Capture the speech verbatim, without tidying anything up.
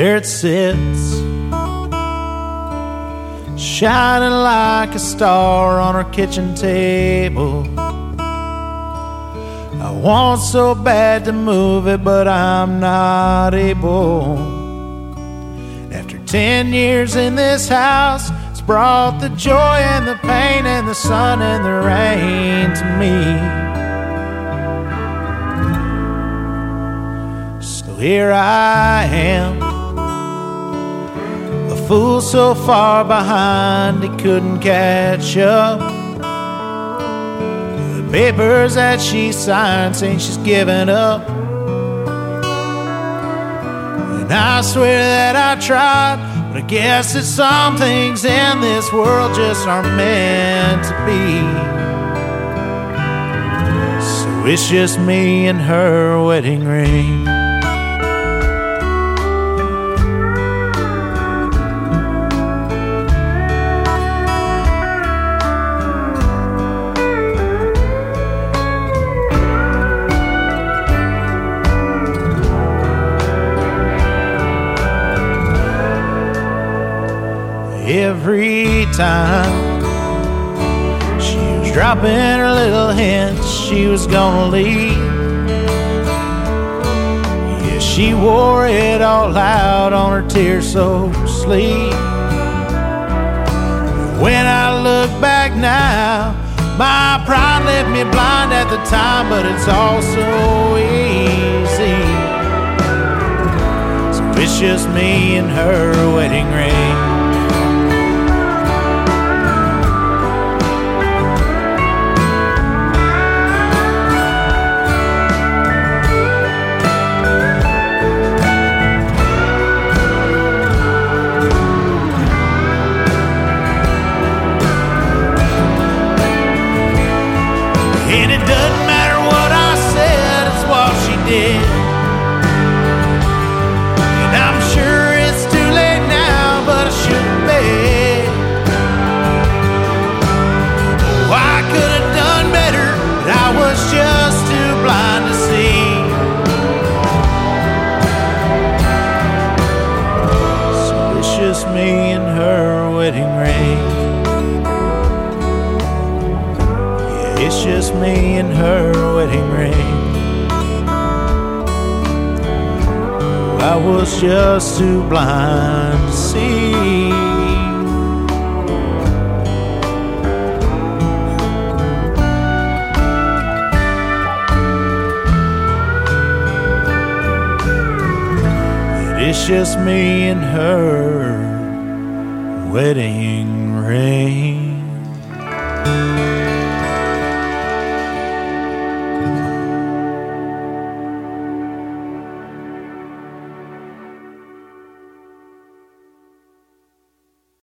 there it sits, shining like a star on her kitchen table. I want so bad to move it, but I'm not able. After ten years in this house, it's brought the joy and the pain and the sun and the rain to me. So here I am, a fool so far behind he couldn't catch up. The papers that she signed saying she's giving up, and I swear that I tried, but I guess that some things in this world just aren't meant to be. So it's just me and her wedding ring. Every time she was dropping her little hints she was gonna leave, yeah, she wore it all out on her tear-soaked sleeve. When I look back now, my pride left me blind at the time, but it's all so easy. So it's just me and her wedding ring. And it doesn't matter what I said, it's what she did. And I'm sure it's too late now, but I shouldn't be. Oh, I could have done better, but I was just too blind to see. So it's just me and her wedding ring. It's just me and her wedding ring. I was just too blind to see. It's just me and her wedding ring.